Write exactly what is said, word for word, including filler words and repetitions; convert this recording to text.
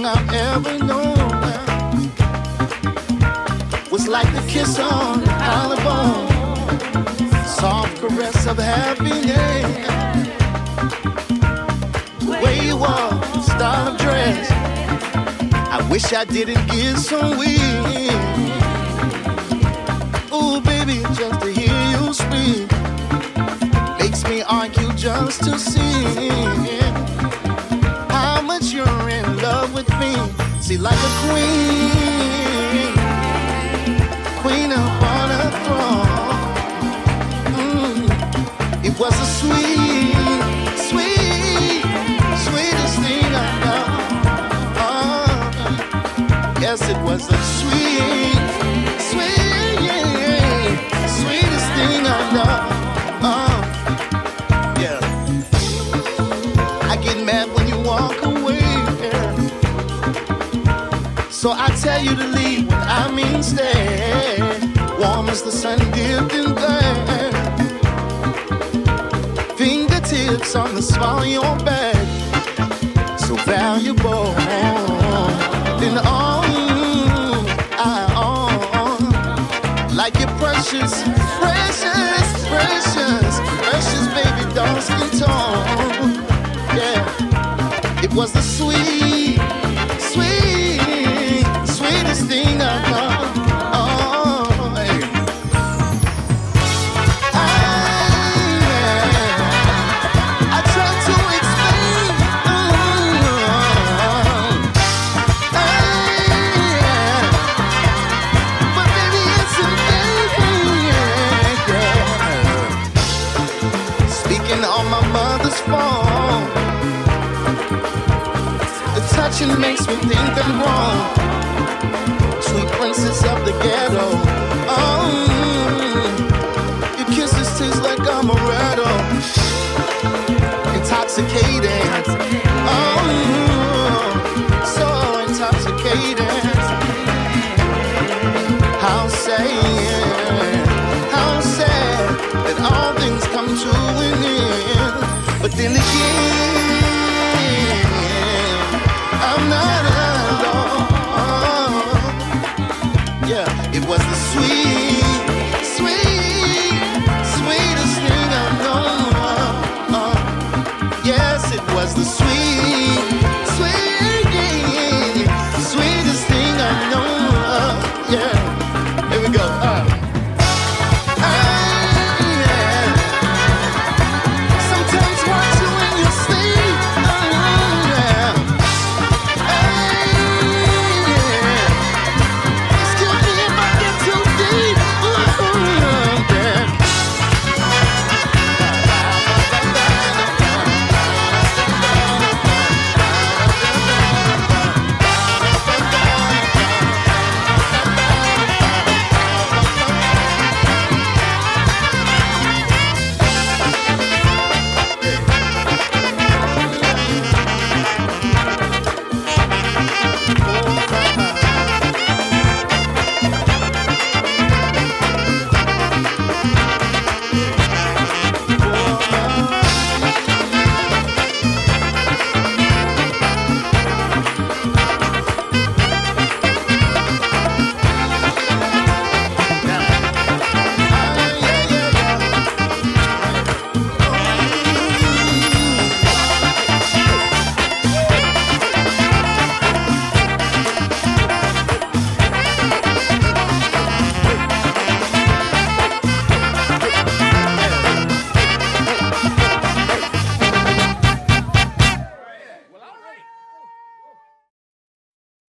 I've ever known was like the kiss on the collarbone, soft caress of happiness. The way you walk, style of dress, I wish I didn't get so weak. Ooh, baby, just to hear you speak makes me argue just to see how much you're in love with me. See, like a queen, queen upon a throne. Mm. It was a sweet, sweet, sweetest thing I know. Oh, yes, it was a sweet, sweet, sweetest thing I know. Oh, yeah. I get mad when you walk away, yeah. So I tell you to leave when I mean stay. Warm as the sun dipped in there. Fingertips on the small of your back. So valuable. Then all I own. Like you're precious, precious, precious, precious baby doll skin tone. Yeah. It was the sweet, sweet, sweetest thing I know. Oh, hey. I, I tried to explain. Oh, I, but baby, it's a baby. Speaking on my mother's phone. The touching makes me think I'm wrong. Sweet princess of the ghetto. Oh, your kisses taste like amaretto. Intoxicating. Oh, so intoxicating. How sad, how sad that all things come to an end. But then again, I'm not alone. Yeah, it was the sweet, sweet, sweetest thing I know. Uh, yes, it was the sweet.